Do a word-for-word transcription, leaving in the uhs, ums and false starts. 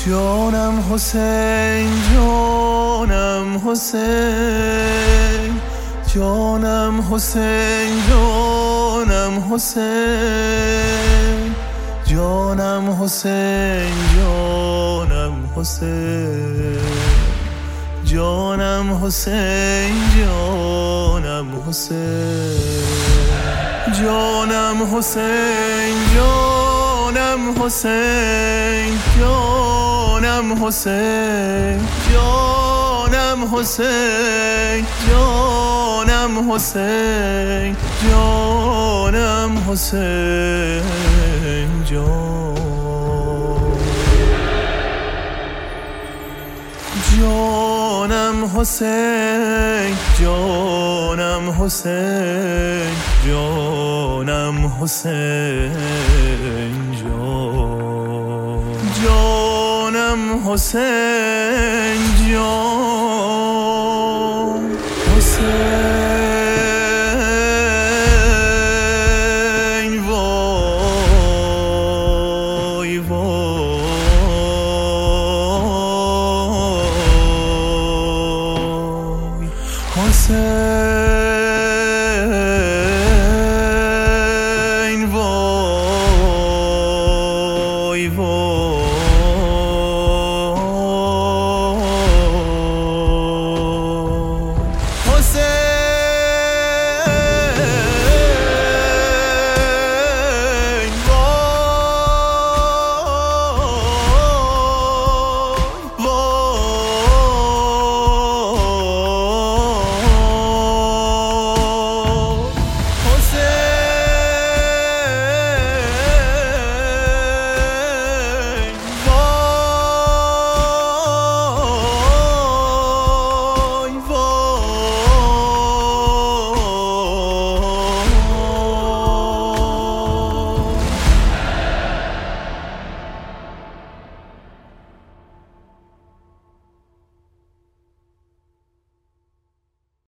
جانم حسین جانم حسین جانم حسین جانم حسین جانم حسین جانم حسین جانم حسین جانم حسین جانم حسین جانم حسین جانم حسین جانم حسین جانم حسین جانم حسین جانم حسین جانم حسین جانم حسین جانم حسین جان